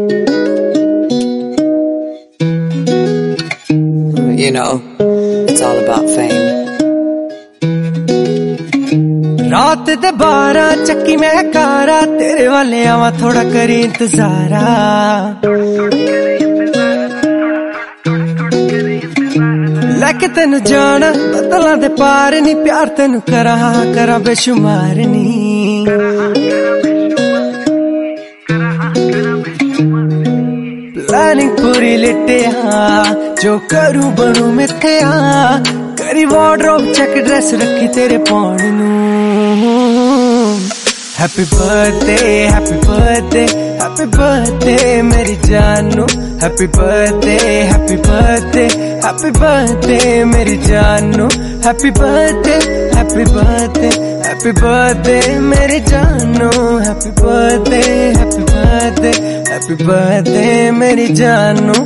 You know, it's all about fame. रात दे 12 चक्की मैं कारा तेरे वाले आवा थोड़ा करी इंतजारा लैके तेनू जाना बदला दे पार नी प्यार तेनू करा बेशुमार नी प्लानिंग पूरी लिटिया जो करूं बनू मिथया करी वार्डरोब चेक ड्रेस रखी तेरे पाउण नू happy birthday happy birthday happy birthday मेरी जानू happy birthday happy birthday happy birthday मेरी जानू happy birthday happy birthday happy birthday मेरी जानू happy birthday happy birthday happy birthday मेरी जानू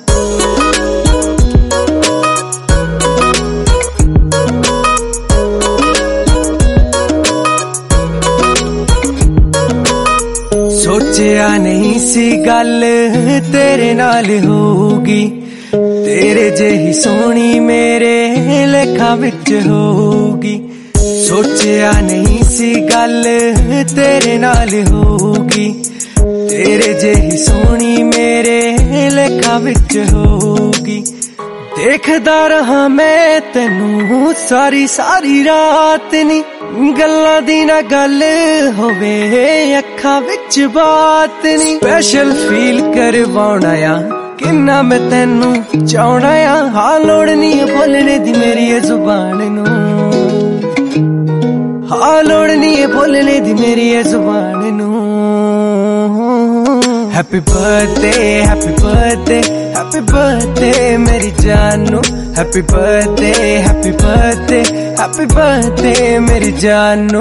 सोचिया नहीं सी गल तेरे नाल होगी तेरे जेही सोनी मेरे लेखा विच होगी सोचिया नहीं सी गल तेरे नाल होगी तेरे जेही सोनी मेरे लेखा विच होगी देखदा रहा मैं तेनू सारी सारी रात नी गल्लां दी ना गल होवे अखां विच बात नी स्पेशल फील करवाउणा आ किन्ना मैं तेनू चाहना आ हां लोड़ नी बोलने दी मेरी जुबान नू हां लोड़ नी बोलने दी मेरी जुबान नू happy birthday happy birthday happy birthday मेरी जानू happy birthday happy birthday happy birthday मेरी जानू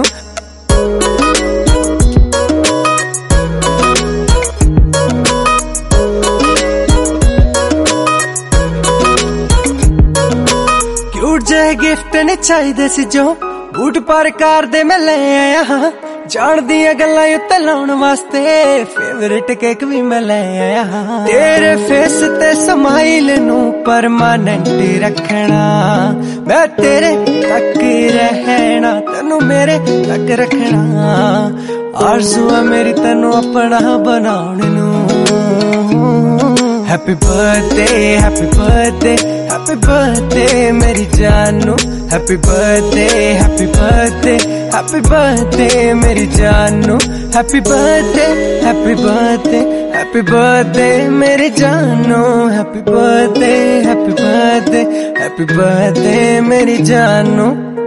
क्यूट जे गिफ्ट ने चाहिए सी जो बूट पर कार दे मैं ले आया हाँ जान दिया गल्लां उत्ते लाउण वास्ते फेवरेट केक भी मैं ले आया तेरे फेस ते स्माइल नू परमानेंट रखना मैं तेरे तक रहना तेनू मेरे तक रखना आरज़ू है मेरी तेनू अपना बनाउण नू happy birthday happy birthday happy birthday मेरी जानू happy birthday happy birthday happy birthday मेरी जानू happy birthday happy birthday happy birthday मेरी जानू happy birthday happy birthday happy birthday मेरी जानू।